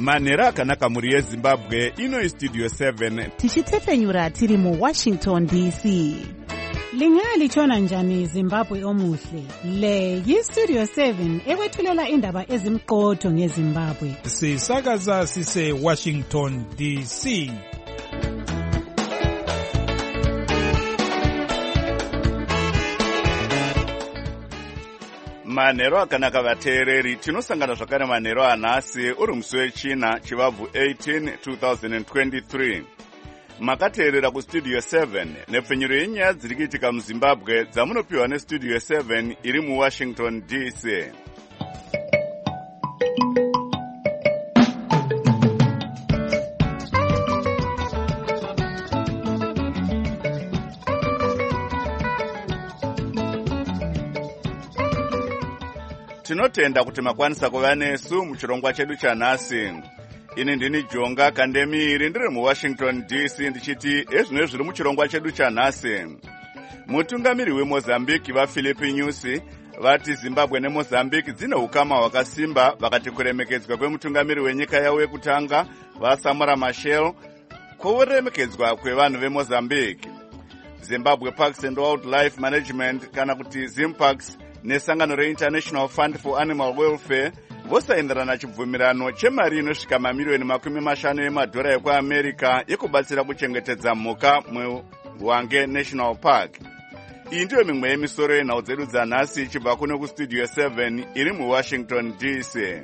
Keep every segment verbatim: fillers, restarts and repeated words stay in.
manhero akanaka muri yezimbabwe. Ino istudio seven tichitsefenyura tiri mu Washington D C. Lingalitshona njani Zimbabwe omuhle? Le yistudio seven ekwethulela indaba ezimqotho ngeZimbabwe. Sisakaza sise Washington D C. manhero akanaka vateereri, tinosangana zvakare manhero anhasi uri musi wechina chivabvu eighteen two thousand twenty-three. Makateerera kustudio seven nepfenyuro yenyaya dziri kuitika muZimbabwe dzamunopiwa nestudio seven iri muWashington D C. Tinotenda kuti makwanisa kuva nesu muchirongwa chedu chanhasi. Ini ndini Jonga Kandemiri ndiri muWashington D C ndichiti ezvino zviri muchirongwa chedu chanhasi. Mutungamiri weMozambique vaPhilippe Nyusi vati Zimbabwe neMozambique dzine ukama hwakasimba vakati kuremekedzwa kwemutungamiri wenyika yavo yekutanga vaSamora Machel kuremekedzwa kwevanhu veMozambique. Zimbabwe Parks and Wildlife Management kana kuti Zimparks nesangano reInternational Fund for Animal Welfare vosaenderana chibvumirano chemari inosvika mamiliyoni makumi mashanu emadhora ekuAmerica yekubatsira kuchengetedza mhuka muHwange National Park. Iyi ndiyo mimwe yemisoro yenhau dzedu dzanhasi ichibva kuno kustudio seven iri muWashington D C.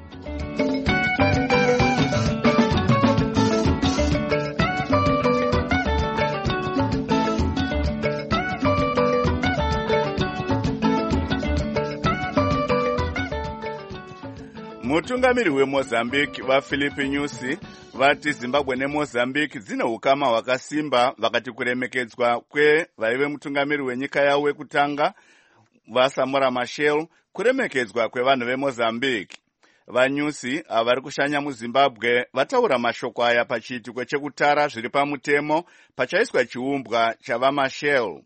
Mutungamiri weMozambique vaPhilippe Nyusi vati Zimbabwe neMozambique dzine ukama hwakasimba vakati kuremekedzwa kwevaive mutungamiri wenyika yavo yekutanga vaSamora Machel kuremekedzwa kwevanhu veMozambique. VaNyusi avari kushanya muZimbabwe vataura mashoko aya pachiitiko chekutara zviri pamutemo pachaiswa chiumbwa chavaMachel.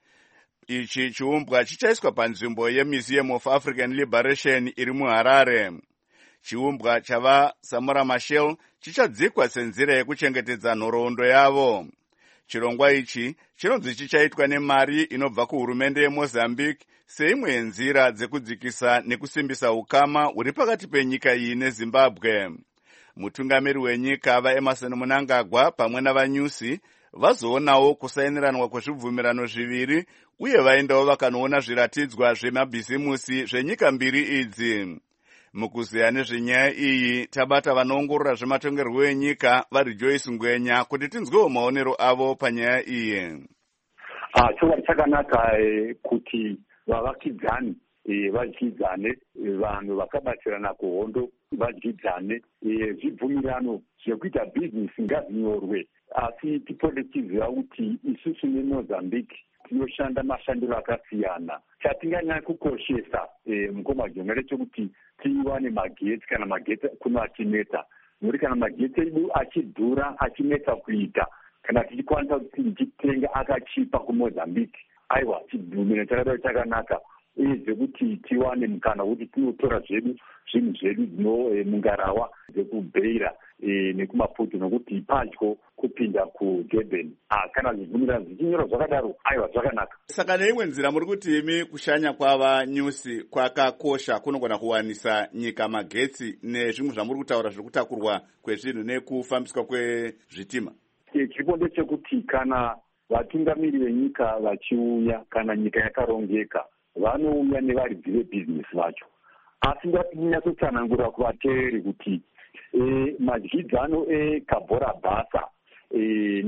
Ichi chiumbwa chichaiswa panzvimbo yeMuseum of African Liberation iri muHarare. Chiumbwa chavaSamora Machel chichadzikwa senzira yekuchengetedza nhoroondo yavo. Chirongwa ichi chinonzi chichaitwa nemari inobva kuhurumende yeMozambique seimwe yenzira dzekudzikisa nekusimbisa ukama huri pakati penyika iyi neZimbabwe. Mutungamiri wenyika vaEmerson Mnangagwa pamwe navaNyusi vazoonawo kusaineranwa kwezvibvumirano zviviri uye vaendawo vakanoona zviratidzwa zvemabhizimusi zvenyika mbiri idzi. Mukuziya nezvenyaya iyi tabata vanoongorora zvematongerwo enyika vaRejoice Ngwenya kuti tinzwewo maonero avo panyaya iyi. Ah, chokwadi chakanaka kuti vavakidzani vadyidzane, vanhu vakabatsirana kuhondo vadyidzane, zvibvumirano zvekuita bhizinesi ngazvinyorwe. Asi tipode tiziva kuti isusu neMozambique tinoshanda mashandiro akasiyana. Chatinganyanya kukoshesa mukoma Jonga ndechekuti tiwane magetsi kana magetsi kuno achinetsa. Muri kana magetsi edu achidhura achinetsa kuita kana tichikwanisa kuti tichitenga akachipa kuMozambique, aiwa chibvumirano chakadaro chakanaka uye zvekuti tiwane mukana kuti tinotora zvedu zvinhu zvedu dzino mungarawa dzekubheira nekumaputo nokuti padyo kupinda kuDurban. Ah, kana zvibvumirano zvichinyorwa zvakadaro aiwa zvakanaka. Saka neimwe nzira muri kuti imi kushanya kwavaNyusi kwakakosha kunogona kuwanisa nyika magetsi nezvimwe zvamuri kutaura zvekutakurwa kwezvinhu nekufambiswa kwezvitima. Chiripo ndechekuti kana vatungamiri venyika vachiuya kana nyika yakarongeka vanouya nevaridzi vebhizinesi vacho. Asi ngatinyatsosanangura kuvateereri kuti E, madyidzano eKabhora Basa e,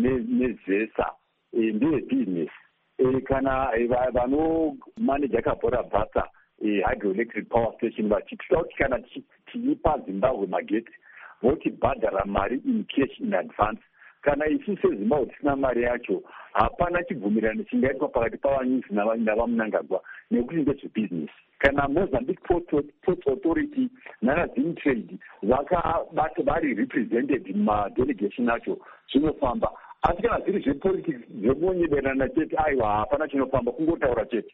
nezesa e, ndeye business. E, kana e, vanomaneja Kabhora Basa e, hydroelectric power station vachitira kuti kana tichipa Zimbabwe magetsi votibhadhara mari in cash in advance. Kana isu seZimbabwe tisina mari yacho hapana chibvumirano chingaitwa pakati pavaNyusi navaMnangagwa nekuti ndezvebusiness. Kana Mozambique Ports Authority naZim Trade vakabata vari represented mumadelegation acho zvinofamba. Asi kana zviri zvepolitics zvekuonyeberana chete aiwa hapana chinofamba kungotaura chete.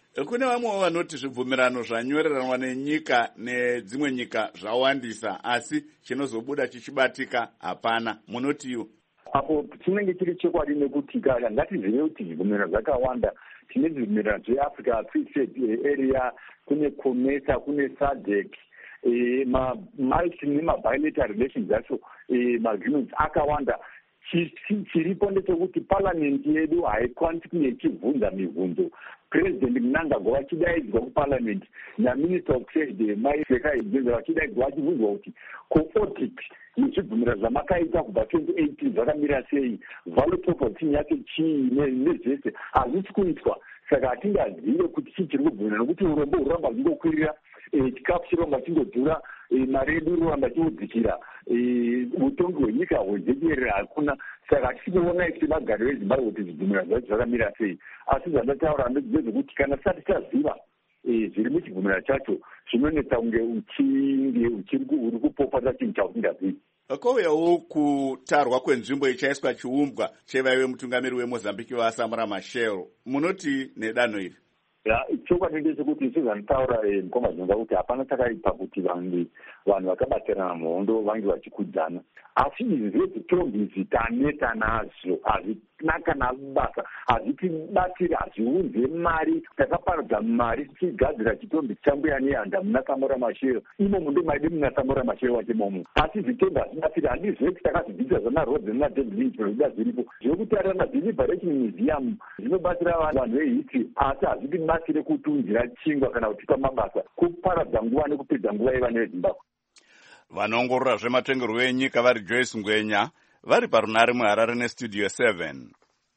Kune vamwe vanoti zvibvumirano zvanyoreranwa nenyika nedzimwe nyika zvawandisa, asi chinozobuda chichibatika hapana. Munotiwo apo chinenge chiri chokwadi nekuti kana ngatizive kuti zvibvumirano zvakawanda. Tine zvibvumirano zveAfrica Free Trade Area, kune COMESA, kune SADC, multi nemabilateral relations acho, maagreements akawanda. Chiripo ndechekuti parliament yedu haikwanisi kunge ichibvunza mibvunzo. President Mnangagwa vachidaidzwa kuparliament naminister of trade Maiseka Igwenza vachidaidzwa vachibvunzwa kuti ko-audit nezvibvumirano zvamakaita kubva twenty eighteen zvakamira sei, value proposition yake chii nezvese hazvisi kuitwa. Saka hatingazive kuti chii chiri kubvumirana, nokuti urombo huramba huchingokwirira, chikafu chiramba chingodhura, mari yedu iroramba chingodzikira, utongi hwenyika hwejekerera hakuna. Saka hatikuona kuti magariro eZimbabwe kuti zvibvumirano zvacho zvakamira sei. Asi zvandataura ndezvekuti kana tisati taziva zviri muchibvumirano chacho zvinonetsa kunge uri kupopata chinhu chausingazivi. Kouyawo kutarwa kwenzvimbo ichaiswa chiumbwa chevaive mutungamiri weMozambique vaSamora Machel. Munoti nedanho iri? Chokwadi ndechekuti sezvanotaura mukoma zvinonga kuti hapana chakaipa kuti vanhu vakabatirana muhondo vange vachikudzana, asi izvi zvedzitombi taneta nazvo hazvina kana basa, hazvitibatiri, hazviunze mari. Takaparadza mari tichigadzira chitombi chichambuya nehanda muna Samora Machel, imomo ndomaide muna Samora Machel wacho imomo, asi zvitombi hazvibatiri. Handizve kuti takazvidzidza zvanaRhodes naDavid Lynch zvinoda zviripo zvekutarira naDeliberation Museum zvinobatsira vanhu vehistory, asi hazvitibatsire kutunzira chingwa kana kutipa mabasa, kuparadza nguva nekupedza nguva yevana veZimbabwe. Vanoongorora zvematongerwo enyika vari Joyce Ngwenya vari parunare muHarare neStudio seven.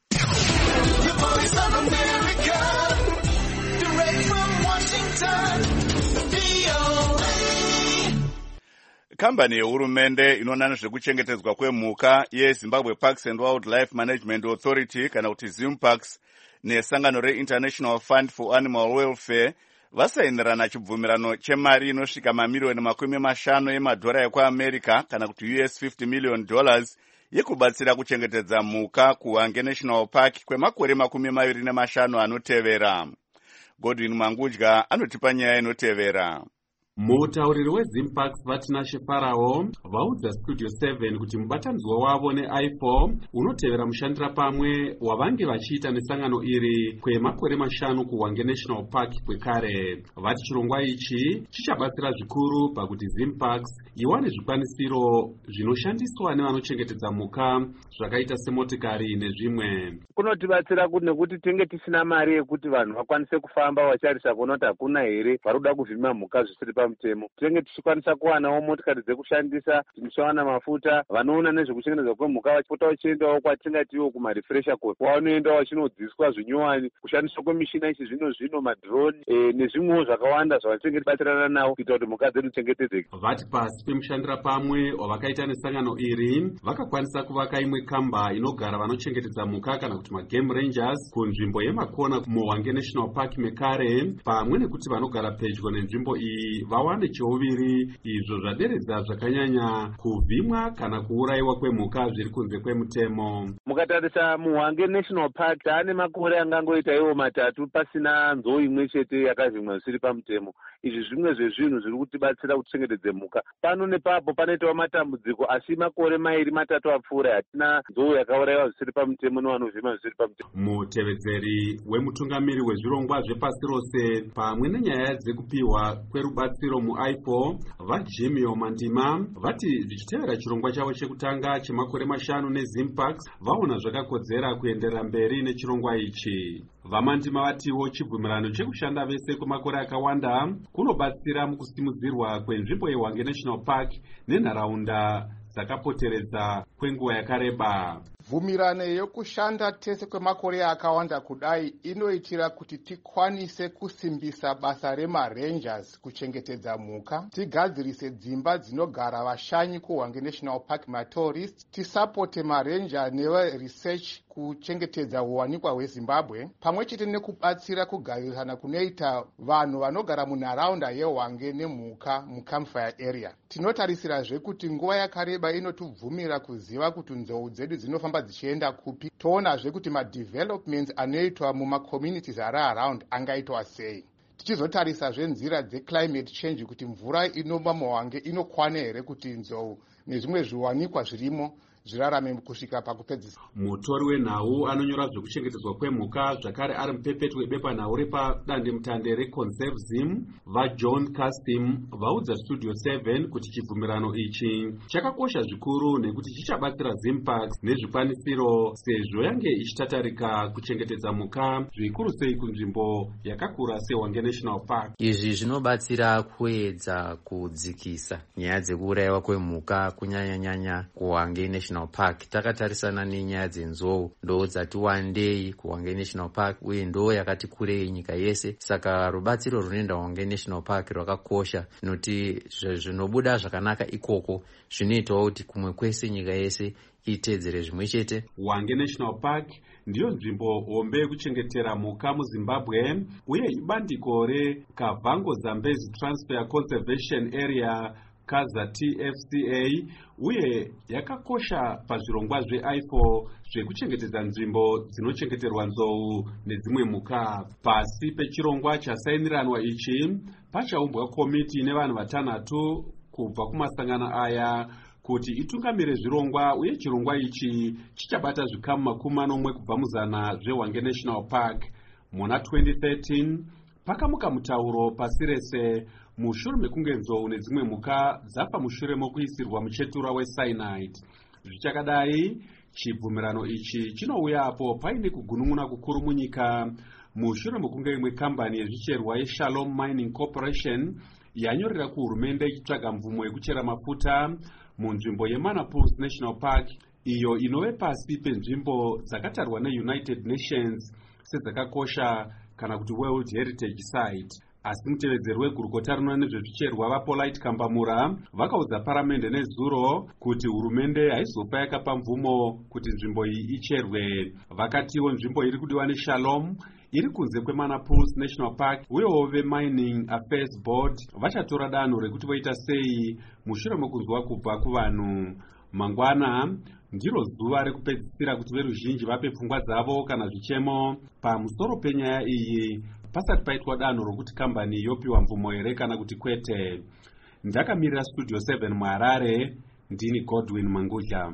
Kambani yehurumende inoona nezvekuchengetedzwa kwemhuka yeZimbabwe Parks and Wildlife Management Authority kana kuti ZimParks nesangano reInternational Fund for Animal Welfare vasainirana chibvumirano chemari inosvika mamiliyoni makumi mashanu emadhora ekuAmerica kana kuti U S fifty million dollars yekubatsira kuchengetedza mhuka kuHwange National Park kwemakore makumi maviri nemashanu anotevera. Godwin Mangudya anotipa nyaya inotevera. Mutauriri weZimParks Vatinashe Farao vaudza Studio seven kuti mubatanidzwa wavo neI four unotevera mushandira pamwe wavange vachiita nesangano iri kwemakore mashanu kuHwange National Park kwekare. Vati chirongwa ichi chichabatsira zvikuru pakuti ZimParks iwane zvikwanisiro zvinoshandiswa nevanochengetedza mhuka zvakaita semotikari nezvimwe. Kunotibatsira kuti nekuti tinge tisina mari yekuti vanhu vakwanise kufamba vacharisa kuona kuti hakuna here varuda kuvhima mhuka zvisiri pamutemo. Tinenge tichikwanisa kuwanawo motikari dzekushandisa, tichiwana mafuta, vanoona nezvekuchengetedzwa kwemhuka vachipota vachiendawo kwatingatiwo kumarefresher course kwavanoendawo vachinodzidziswa zvinyowani, kushandiswa kwemishina yechizvino zvino, madrone e, nezvimwewo zvakawanda zvatinenge tibatsirana nawo kuita kuti mhuka dzedu dzichengetedzeke. Vati pasi pemushandira pamwe wavakaita nesangano iri vakakwanisa kuvaka imwe kamba inogara vanochengetedza mhuka kana kuti magame rangers kunzvimbo yemakona muHwange National Park mekare, pamwe nekuti vanogara pedyo nenzvimbo iyi vawane cheuviri, izvo zvaderedza zvakanyanya kuvhimwa kana kuurayiwa kwemhuka zviri kunze kwemutemo. Mukatarisa muHwange National Park taane makore angangoita iwo matatu pasina nzou imwe chete yakavhimwa zvisiri pamutemo. Izvi zvimwe zvezvinhu zviri kutibatsira kuchengetedza mhuka. Pano nepapo panoitawo matambudziko, asi makore mairi matatu apfuura hatina nzou yakaurayiwa zvisiri pamutemo nevanovhima zvisiri pamutemo. Mutevedzeri wemutungamiri wezvirongwa zvepasi rose pamwe nenyaya dzekupiwa kwerubatsiro muI four vaJimmy Mandima vati zvichitevera chirongwa chavo chekutanga chemakore mashanu neZimParks vaona zvakakodzera kuenderera mberi nechirongwa ichi. Vamandima vatiwo chibvumirano chekushanda vese kwemakore akawanda kunobatsira mukusimudzirwa kwenzvimbo yeHwange National Park nenharaunda dzakapoteredza kwenguva yakareba. Bvumirano yokushanda tese kwemakore akawanda kudai inoitira kuti tikwanise kusimbisa basa remarangers kuchengetedza mhuka, tigadzirise dzimba dzinogara vashanyi kuHwange National Park matourist, tisapote maranger neveresearch kuchengetedza uwanikwa hweZimbabwe, pamwe chete nekubatsira kugarisana kunoita vanhu vanogara munharaunda yeHwange nemhuka mucampfire area. Tinotarisirazve kuti nguva yakareba inotubvumira kuziva kuti nzou dzedu dzinofamba dzava dzichienda kupi, toonazve kuti madevelopments anoitwa mumacommunities ari around angaitwa sei. Tichizotarisazve nzira dzeclimate change kuti mvura inoma muhwange inokwana here kuti nzou nezvimwe zviwanikwa zvirimo zvirarame kusvika pakupedzisa. Mutori wenhau anonyora zvekuchengetedzwa kwemhuka zvakare ari mupepeti webepanhau repadandemutande reconservism vajohn castim vaudza studio seven kuti chibvumirano ichi chakakosha zvikuru nekuti chichabatsira zimparks nezvikwanisiro sezvo yange ichitatarika kuchengetedza mhuka zvikuru sei kunzvimbo yakakura sehwange national park. Izvi zvinobatsira kuedza kudzikisa nyaya dzekuurayiwa kwemhuka kunyanyanyanya kuhwange national park. Takatarisana nenyaya dzenzou ndo dzati wandei kuhwange national park uye ndo yakati kurei nyika yese, saka rubatsiro runoenda kuhwange national park rwakakosha noti zvinobuda zvakanaka ikoko zvinoitawo kuti kumwe kwese nyika yese itedzere zvimwe chete. Hwange national park ndiyo nzvimbo hombe yekuchengetera mhuka muZimbabwe uye ibandiko reKavango Zambezi Transfer Conservation Area Kaza T F C A uye yakakosha pazvirongwa zve I F O zvekuchengetedza nzvimbo dzinochengeterwa nzou nedzimwe mhuka. Pasi pechirongwa chasainiranwa ichi pachaumbwa komiti nevanhu vatanhatu kubva kumasangano aya kuti itungamire zvirongwa uye chirongwa ichi chichabata zvikamu makumi manomwe kubva muzana zveHwange National Park. Muna twenty thirteen pakamuka mutauro pasi rese mushure mekunge nzou nedzimwe mhuka dzafa mushure mokuisirwa muchetura wecyanide. Zvichakadai chibvumirano ichi chinouyapo paine kugunun'una kukuru munyika mushure mekunge imwe kambani yezvicherwa yeShalom Mining Corporation yanyorera kuhurumende ichitsvaga mvumo yekuchera mafuta munzvimbo yeManaples National Park iyo inove pasi penzvimbo dzakatarwa neUnited Nations sedzakakosha kana kuti World Heritage Site. Asi mutevedzeri wegurukota rinoona nezvezvicherwa vaPolite Kambamura vakaudza paramende nezuro kuti hurumende haizopa yakapa mvumo kuti nzvimbo iyi icherwe. Vakatiwo nzvimbo iri kudiwa neShalom iri kunze kweManaples National Park uyewo veMining Affairs Board vachatora danho rekuti voita sei mushure mekunzwa kubva kuvanhu. Mangwana ndiro zuva rekupedzisira kuti veruzhinji vape pfungwa dzavo kana zvichemo pamusoro penyaya iyi pasati paitwa danho rokuti kambani yopiwa mvumo here kana kuti kwete. Ndakamirira Studio seven muHarare, ndini Godwin Mangudla.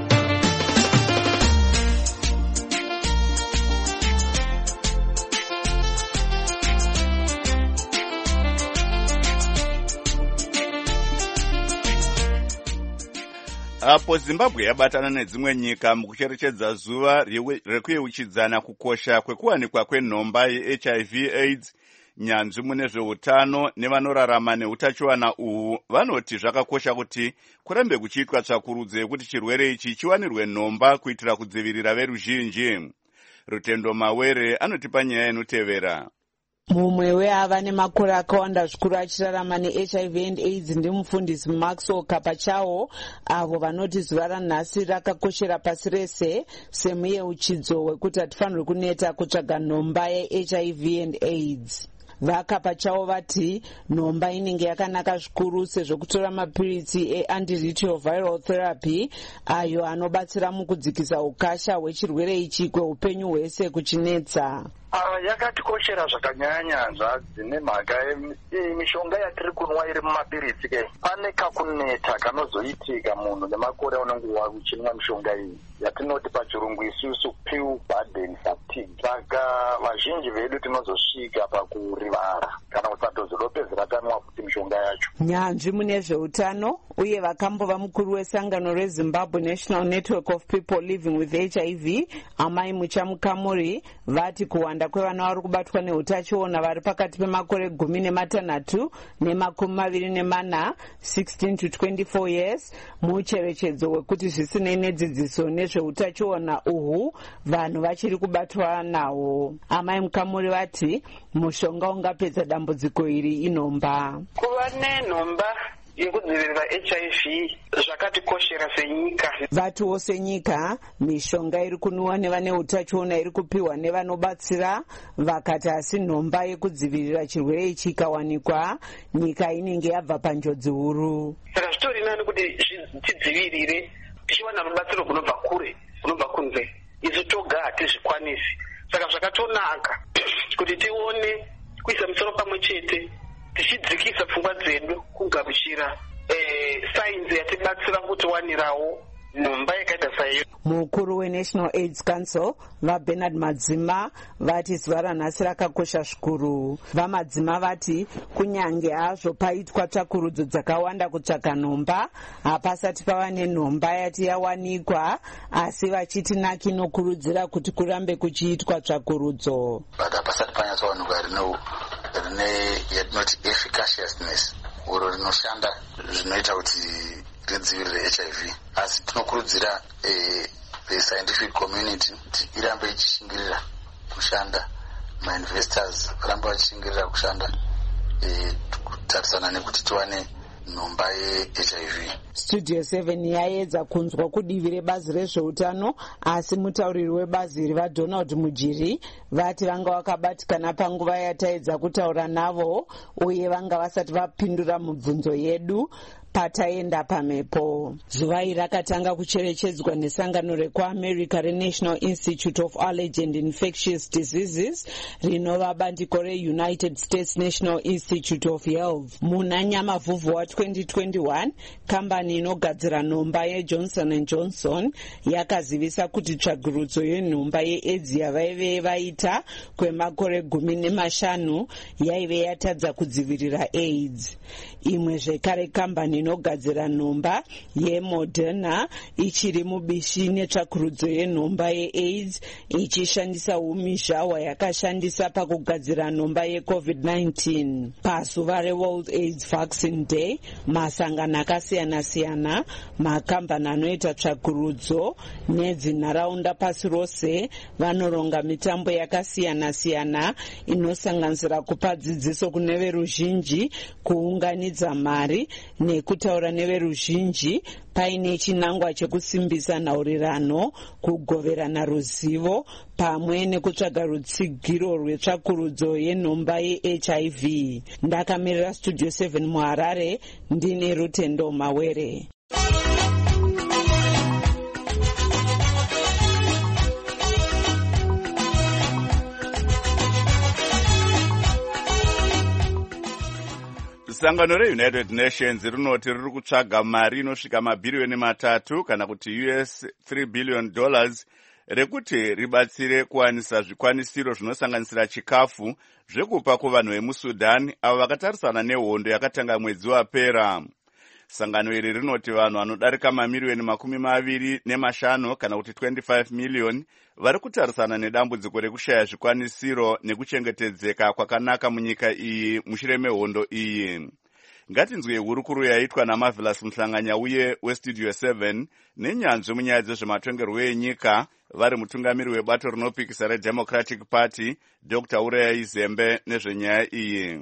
Apo Zimbabwe yabatana nedzimwe nyika mukucherechedza zuva rekuyeuchidzana kukosha kwekuwanikwa kwenhomba yeH I V AIDS, nyanzvi mune zveutano nevanorarama neutachiwana uhu vanoti zvakakosha kuti kurambe kuchiitwa tsvakurudzo yekuti chirwere ichi chiwanirwe nhomba kuitira kudzivirira veruzhinji. Rutendo Mawere anotipa nyaya inotevera. Mumwe weava nemakore akawanda zvikuru achirarama neH I V and AIDS ndimufundisi Maxwell Kapachawo, avo vanoti zuva ranhasi rakakoshera pasi rese semuyeuchidzo wekuti hatifanirwi kuneta kutsvaga nhomba yeH I V and AIDS. Vakapachawo vati nhomba inenge yakanaka zvikuru sezvo kutora mapiritsi e-antiretroviral therapy ayo anobatsira mukudzikisa ukasha hwechirwere ichi kweupenyu hwese kuchinetsa. Uh, yakatikoshera zvakanyanyanza dzine mhaka mishonga yatiri kunwa iri mumapiritsi ke pane kakuneta kanozoitika munhu nemakore aunenge uchinwa mishonga iyi yatinoti pachirungu isusu pill burden fatigue. Saka vazhinji vedu tinozosvika pakurivara kana kuti patozolopezi ratanwa futi mishonga yacho. Nyanzvi mune zveutano uye vakambova mukuru wesangano reZimbabwe National Network of People Living with H I V Amai Muchamukamuri vati kuwanda kwevana vari kubatwa neutachiona vari pakati pemakore gumi nematanhatu nemakumi maviri nemana sixteen to twenty-four years mucherechedzo wekuti zvisinei nedzidziso nezveutachiona uhu vanhu vachiri kubatwa nawo. Amai Mukamuri vati mushonga ungapedza dambudziko iri inhomba. Kuva nenhomba yekudzivirira H I V zvakatikoshera senyika. Vatiwo senyika mishonga iri kunwiwa nevane utachiona iri kupiwa nevanobatsira vakati asi nhomba yekudzivirira chirwere ichi ikawanikwa nyika inenge yabva panjodzi huru. Saka zvitori nani kuti tidzivirire tichiwana rubatsiro kunobva kure unobva kunze. Izvi toga hatizvikwanisi. Saka zvakatonaka kuti tione kuisa musoro pamwe chete tichidzikisa pfungwa dzedu kugamuchira eh, sainzi yatibatsira kuti wanirawo nhomba yakaita saiyo. Mukuru weNational AIDS Council vaBernard Madzima vati zuva ranhasi rakakosha zvikuru. VaMadzima vati kunyange hazvo paitwa tsvakurudzo dzakawanda kutsvaga nhomba, hapasati pava nenhomba yati yawanikwa, asi vachiti naki inokurudzira kuti kurambe kuchiitwa tsvakurudzo. Hapasati panyatsowanikwa rine yatinoti efficaciousness uro rinoshanda zvinoita kuti ridzivirire H I V. Asi tinokurudzira eh, the scientific community kuti irambe ichishingirira kushanda, ma-investors varambe vachishingirira kushanda eh, kutarisana nekuti tiwane nhomba ye-H I V. Studio seven yaedza kunzwa kudivi rebazi rezveutano, asi mutauriri webazi iri vaDonald Mujiri vati vanga vakabatikana panguva yataedza kutaura navo uye vanga vasati vapindura mibvunzo yedu pataenda pamhepo. Zuva iri rakatanga kucherechedzwa nesangano rekuamerica reNational Institute of Allergy and Infectious Diseases rinova bandiko reUnited States National Institute of Health. Muna Nyamavhuvhu wa twenty twenty-one, kambani inogadzira nhomba yeJohnson and Johnson yakazivisa kuti tsvagurudzo yenhomba yeAIDS yavaive vaita kwemakore gumi nemashanu yaive yatadza kudzivirira AIDS. Imwe zvekare kambani inogadzira nhomba yeModerna ichiri mubishi netsvakurudzo yenhomba yeAIDS ichishandisa umhizha hwayakashandisa pakugadzira nhomba yeCovid nineteen. Pazuva reWorld AIDS Vaccine Day, masangano akasiyana siyana, makambani anoita tsvakurudzo nedzinharaunda pasi rose vanoronga mitambo yakasiyana siyana inosanganisira kupa dzidziso kune veruzhinji, kuunganidza mari nekutaura neveruzhinji paine chinangwa chekusimbisa nhaurirano, kugoverana ruzivo pamwe nekutsvaga rutsigiro rwetsvakurudzo yenhomba yeH I V. Ndakamirira Studio seven muHarare, ndine Rutendo Mawere. Sangano reUnited Nations rinoti riri kutsvaga mari inosvika mabhiriyoni matatu kana kuti U S three billion dollars rekuti ribatsire kuwanisa zvikwanisiro zvinosanganisira chikafu zvekupa kuvanhu vemuSudan avo vakatarisana nehondo yakatanga mwedzi wapera. Sangano iri rinoti vanhu vanodarika mamiriyoni makumi maviri nemashanu kana kuti twenty-five million vari kutarisana nedambudziko rekushaya zvikwanisiro nekuchengetedzeka kwakanaka munyika iyi mushure mehondo iyi. Ngatinzwe hurukuru yaitwa naMarvelous Mhlanganya uye weStudio seven nenyanzvi munyaya dzezvematongerwo enyika vari mutungamiri webato rinopikisa reDemocratic Party Doctor Uraya Izembe nezvenyaya iyi.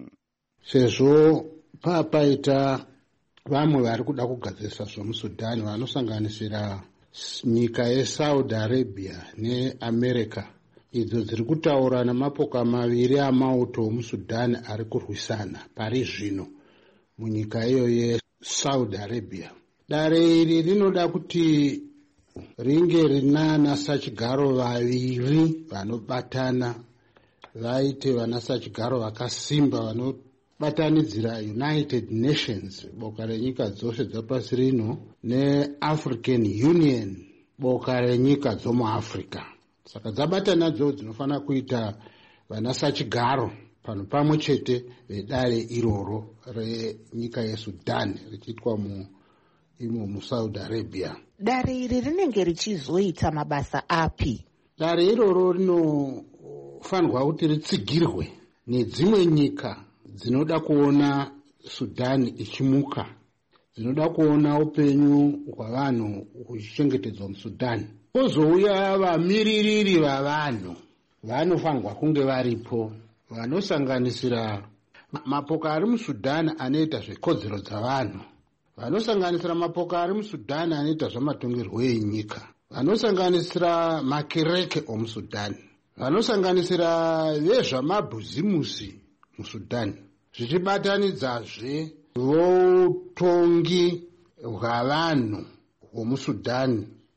Sezvo papaita vamwe vari kuda kugadzirisa zvemuSudani vanosanganisira nyika yeSaudi Arabia neAmerica, idzo dziri kutaura namapoka maviri amauto muSudani ari kurwisana pari zvino munyika iyo yeSaudi Arabia. Dare iri rinoda kuti ringe rinana sachigaro vaviri vanobatana, vaite vana sachigaro vakasimba vano batanidzira United Nations, boka renyika dzose dzapasi rino, neAfrican Union, boka renyika dzomuAfrica. Saka dzabatana dzo dzinofana kuita vanasachigaro pano pamwe chete vedare iroro renyika yeSudan richiitwa mu imo muSaudi Arabia. Dare iri rinenge richizoita mabasa api? Dare iroro rinofanirwa kuti ritsigirwe nedzimwe nyika dzinoda kuona Sudan ichimuka, dzinoda kuona upenyu hwavanhu huchichengetedzwa muSudan. Pozouya vamiririri vavanhu vanofanirwa kunge varipo, vanosanganisira mapoka ari muSudan anoita zvekodzero dzavanhu, vanosanganisira mapoka ari muSudan anoita zvamatongerwo enyika, vanosanganisira makereke omuSudan, vanosanganisira vezvamabhuzimusi muSudan, zvichibatanidzazve votongi hwavanhu vomuSudan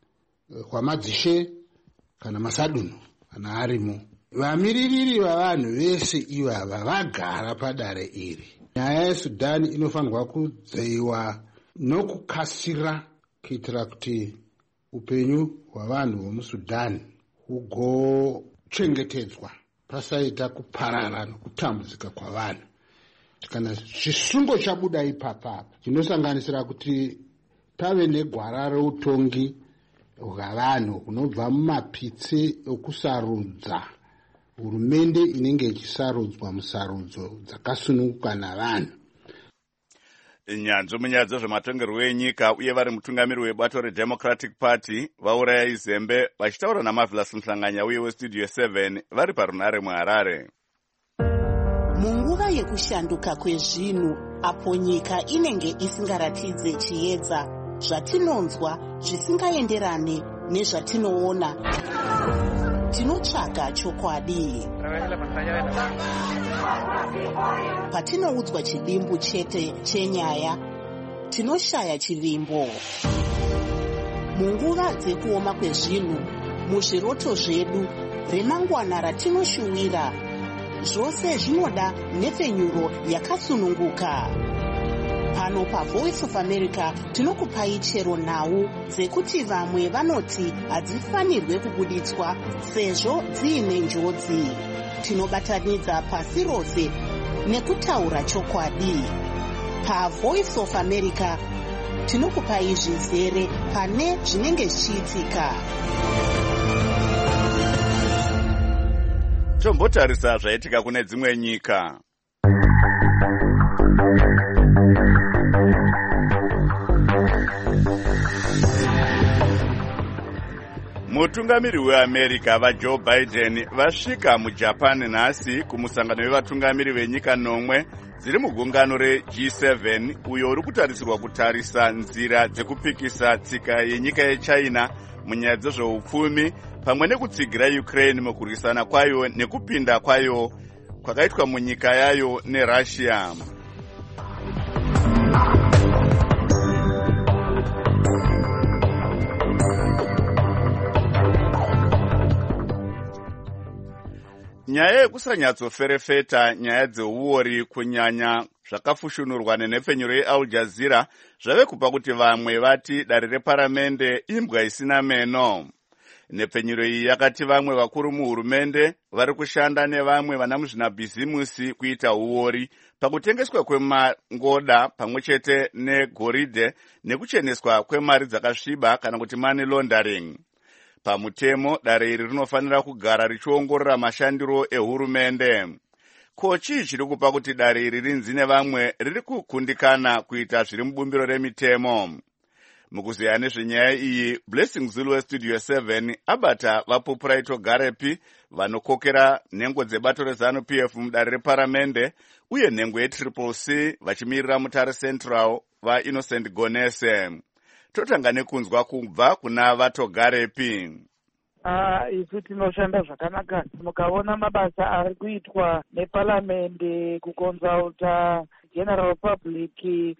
hwamadzishe kana masadunhu kana arimo. Vamiririri vavanhu vese ivava vagara padare iri. Nyaya yeSudani inofanirwa kudzeiwa nokukasira kuitira kuti upenyu hwavanhu vomuSudani hugochengetedzwa pasaita kuparara nokutambudzika kwavanhu. Kana chisungo chabuda ipapa chinosanganisira kuti tave negwara reutongi hwavanhu hunobva mumapitse okusarudza hurumende inenge ichisarudzwa musarudzo dzakasununguka navanhu. Nyanzvi munyaya dzezvematongerwo enyika uye vari mutungamiri webato reDemocratic Party vauraya izembe vachitaura naMarvelous Mhlanganya uye weStudio seven vari parunare muHarare. Munguva yekushanduka kwezvinhu apo nyika inenge isingaratidze chiedza zvatinonzwa zvisingaenderane nezvatinoona, tinotsvaga chokwadi. Patinoudzwa chidimbu chete chenyaya, tinoshaya chivimbo. Munguva dzekuoma kwezvinhu, muzviroto zvedu, remangwana ratinoshuwira, zvose zvinoda nhepfenyuro yakasununguka. Pano paVoice of America tinokupai chero nhau dzekuti vamwe vanoti hadzifanirwe kubuditswa sezvo dziine njodzi. Tinobatanidza pasi rose nekutaura chokwadi. PaVoice of America tinokupai zvizere pane zvinenge zvichiitika. Tombotarisa zvaitika kune dzimwe nyika. Mutungamiri weAmerica vaJoe Biden vasvika muJapan nhasi kumusangano wevatungamiri venyika nomwe dziri mugungano reG seven uyo uri kutarisirwa kutarisa nzira dzekupikisa tsika yenyika yeChina munyaya dzezveupfumi pamwe nekutsigira Ukraine mukurwisana kwayo nekupinda kwayo kwakaitwa munyika yayo neRussia. Nyaya yekusanyatsoferefeta nyaya dzeuori kunyanya zvakafushunurwa nenhepfenyuro yeAl Jazeera zvave kupa kuti vamwe vati dare reparamende imbwa isina meno. Nhepfenyuro iyi yakati vamwe vakuru muhurumende vari kushanda nevamwe vana muzvinabhizimusi kuita uori pakutengeswa kwemangoda pamwe chete negoridhe nekucheneswa kwemari dzakasviba kana kuti money laundering. Pamutemo dare iri rinofanira kugara richiongorora mashandiro ehurumende. Ko chii chiri kupa kuti dare iri rinzi nevamwe riri kukundikana kuita zviri mubumbiro remitemo? Mukuziya nezvenyaya iyi, Blessing Zulu weStudio seven abata vapupuraito Garepi vanokokera nhengo dzebato reZanu-P F mudare reparamende uye nhengo yeTriple C vachimirira Mutare Central vaInnocent Gonese. Totanga nekunzwa kubva kuna vatoGarepi. Ah, isu tinoshanda zvakanaka. Mukaona mabasa ari kuitwa neparamende, kukonsulta general public,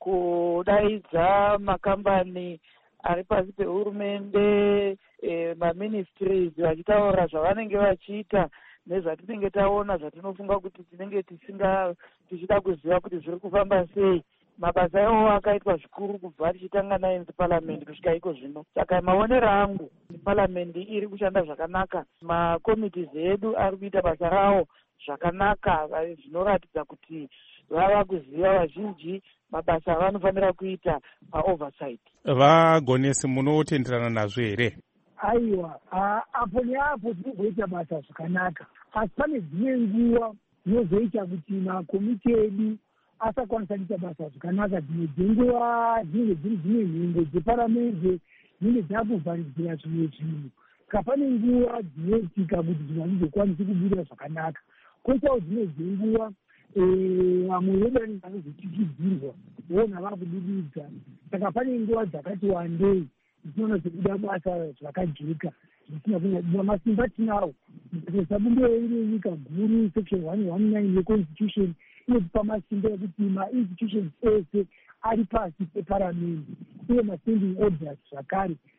kudaidza makambani ari pasi pehurumende, eh, maministries vachitaura zvavanenge vachiita nezvatinenge taona zvatinofunga kuti tinenge tisinga tichida kuziva kuti zviri kufamba sei. Mabasa iwo akaitwa zvikuru kubva tichitanga naye muparliament kusvika iko zvino. Saka maonero angu parliament iri kushanda zvakanaka, makomiti edu ari kuita basa rawo zvakanaka, zvinoratidza kuti vava kuziva vazhinji mabasa avanofanira kuita paoversight. Vagonesi munotenderana nazvo here? Aiwa, apo neapo tinozoita basa zvakanaka, asi pane dzimwe nguva dzinozoita kuti makomiti edu asakwanisa kuita basa zvakanaka. Dzimwe dzenguva dzinenge dziri dzimwe nhengo dzeparamende dzinenge dzakuvharidzira zvimwe zvinhu, saka pane nguva dzinoitika kuti zvinhu hazvizokwanisi kubuda zvakanaka. Koitawo dzimwe dzenguva vamwe vedani vanozotikidzirwa vona vava kudududza, saka pane nguva dzakati wandei dzinoona sekuda basa zvakajeka zvisina kunyanya. Masimba tinawo sabumbiro iri yenyika guru section one nineteen yeconstitution inotipa masimba ekuti mainstitutions ese ari pasi peparamende uye mastanding orders zvakare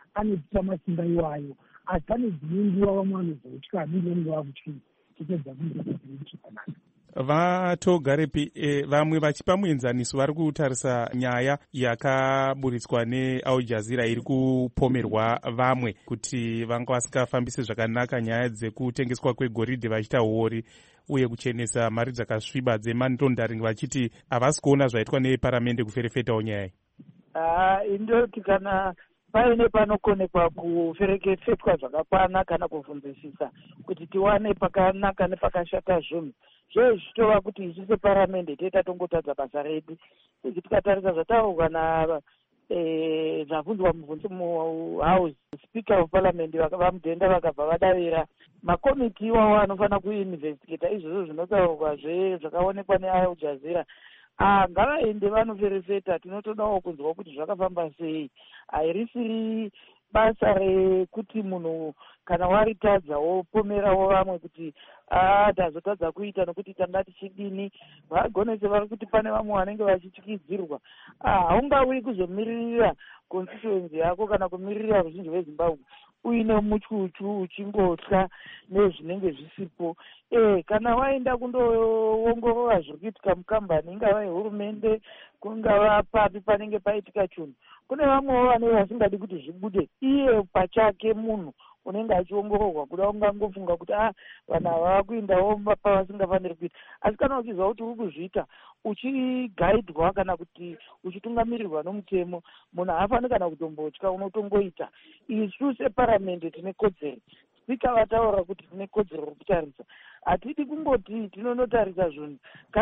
anotipa masimba iwayo, asi pane dzimwe nguva vamwe vanozotya hamiri vanenge vakutyi chitedza kuita zvakanaka. vatogarepi e, vamwe vachipa muenzaniso vari kutarisa nyaya yakaburitswa neAl Jazeera iri kupomerwa vamwe kuti vanga vasikafambisi zvakanaka nyaya dzekutengeswa kwegoridhe vachiita huori uye kuchenesa mari dzakasviba dzemandondaring vachiti havasi kuona zvaitwa neparamende kuferefetawo nyaya iyi. haa indoti kana paine panokonekwa kuferefetwa zvakakwana kana kuvhunzisisa kuti tiwane pakanaka nepakashata zvinhu zvezvi zvitova kuti isu separamende toita tongotadza basa redu. Tikatarisa zvataurwa na zvabvunzwa muhouse speaker of parliament vamudhenda vakabva vadavira makomiti iwawo anofanira kuinvestigata izvozvo zvinotaurwa zvakaonekwa neAl Jazeera. Ah, ngavaende vanoferefeta, tinotodawo kunzwa kuti zvakafamba sei. Airisiri basa rekuti munhu kana waritadza wopomerawo vamwe kuti ah tazotadza kuita nokuti tanga tichidini. Vagonese vari kuti pane vamwe vanenge vachityidzirwa. Ah, haungauyi kuzomiririra constituency yako kana kumiririra ruzhinji rweZimbabwe uine muchuchu uchingotya nezvinenge zvisipo. Eh, kana waenda kundoongorora zviri kuitika mukambani, ingava yehurumende, kungava papi panenge paitika chinhu, kune vamwewo vanenge vasingadi kuti zvibude. Iye pachake munhu unenge achiongororwa kuda ungangofunga kuti ah vanhu ava vakuindawo pavasingafaniri kuita. Asi kana uchizwa kuti uri kuzviita uchigaidwa kana kuti uchitungamirirwa nomutemo, munhu haafaniri kana kutombotya, unotongoita. Isu separamende tine kodzero. Spika vataura kuti tine kodzero rokutarisa. Hatidi kungoti tinonotarisa zvinhu.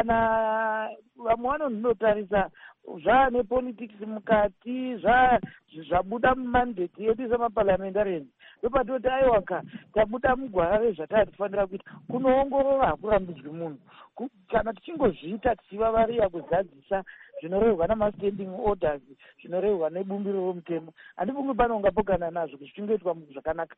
Kana vamwe vanondotarisa zvaane politics mukati, zvabuda mumandate yedu semaparliamentarians. Ndopatoti aiwaka tabuda mugwara rezvatatifanira kuita. Kunoongorora hakurambidzwi munhu. Kana tichingozviita tichivavarira kuzadzisa zvinorehwa namastanding orders, zvinorehwa nebumbiro romutemo, handifungi panongapokana nazvo kuti zvichingoitwa zvakanaka.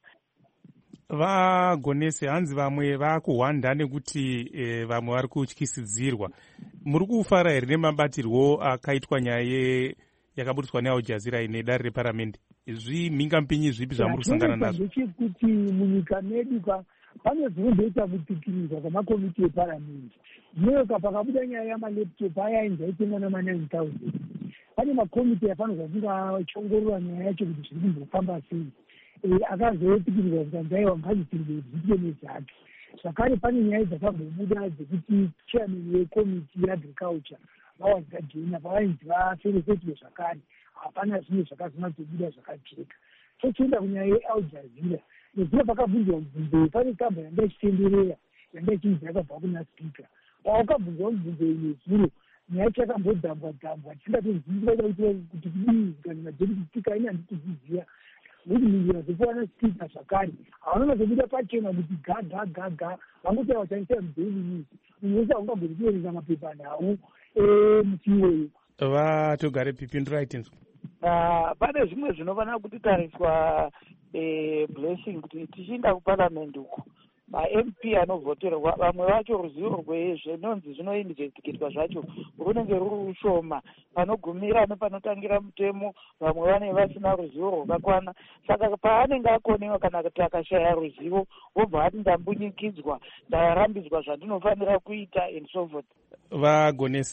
Vagonese hanzi vamwe vakuhwanda nekuti e, vamwe vari kutyisidzirwa. Muri kufara here nemabatirwo akaitwa nyaya yakaburitswa neAl Jazeera ine dare reparamende? Zvimhingampinyi zvipi zvamuri kusangana nazvo? Kuti munyika medu pane zvinondoita kupikirizwa kwamakomiti eparamende. Zvinoyoka pakabuda nyaya yamalaptop aya ainzi aitengwa namanine thousand. Pane makomiti afanirwa kunge achiongorora nyaya yacho kuti zviri kumbofamba sei. Akazopikirizwa kuti anzaiwa ngazitirwe zviitwe nezvake. Zvakare pane nyaya dzakambobuda dzekuti chairman wekomiti yeagriculture vawazikajena pavainzi vaferefetwe zvakare. Hapana zvimwe zvakazonatsobuda zvakajeka. Tochienda kunyaya yeAl Jazeera. Nezvino pakabvunzwa mubvunzo pane kambani yanga ichitenderera yanga ichinzi yakabva kuna spika. Wakabvunzwa mubvunzo nezuro nyaya yacho yakambodhambwa dhambwa tisingatonzivi kuti kudii kana madeputy speaker ine handikuziziya. Kuti minjira dzekuwana spika zvakare havanozobuda pachena kuti ga ga ga ga vangotaura vachandisa mudaily news. Unosa ungagoni kuerenga mapepa nawo muti iwoyo. Vatogare pipindurai tinzwa. Pane zvimwe zvinofanira kutitariswa blessing kuti tichiinda kuparliament uko ma-M P anovhoterwa vamwe vacho ruzivo rwezvinonzi zvinoinvestigatwa zvacho runenge ruri rushoma, panogumira nepanotangira mutemo vamwe vanenge vasina ruzivo rwakakwana. Saka paanenge akonewa kana kuti akashaya ruzivo wobva ati ndambunyikidzwa, ndarambidzwa zvandinofanira kuita and so forth. Vagonese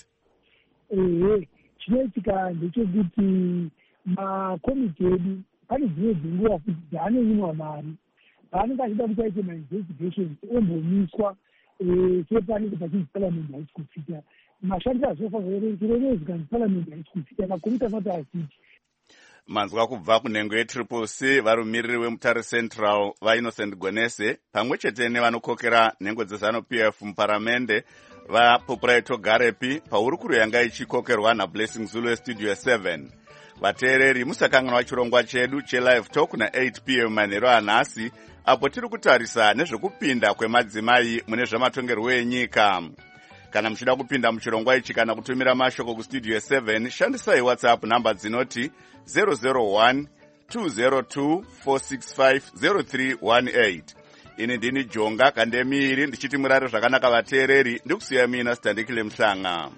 ehe chinoitika ndechekuti makomiti edu pane dzimwe dzenguva kuti dzaanoinwa mari paanenge achida kuti aite mainvestigations ombomiswa sepanenge pachinzi parliament haisi kufita. Mashandiro azofanirwa kanzi parliament haisi kufita makomiti asati asiti. Manzwa kubva kunhengo yetriple C varumiriri vemutare central vaInnocent Gonese pamwe chete nevanokokera nhengo dzezanu P F muparamende vaPopulaito Garepi paurukuru yanga ichikokerwa naBlessing Zulu estudio seven. Vateereri musakanganwa chirongwa chedu chelive talk na eight p m manheru anhasi apo tiri kutarisa nezvekupinda kwemadzimai mune zvamatongerwo enyika. Kana muchida kupinda muchirongwa ichi kana kutumira mashoko kustudio seven shandisai WhatsApp namba dzinoti zero zero one two zero two four six five zero three one eight. Ini ndini Jonga Kandemiri ndichiti murare zvakanaka vateereri, ndikusiya mina Standikile Mhlanga.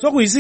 so kuhisi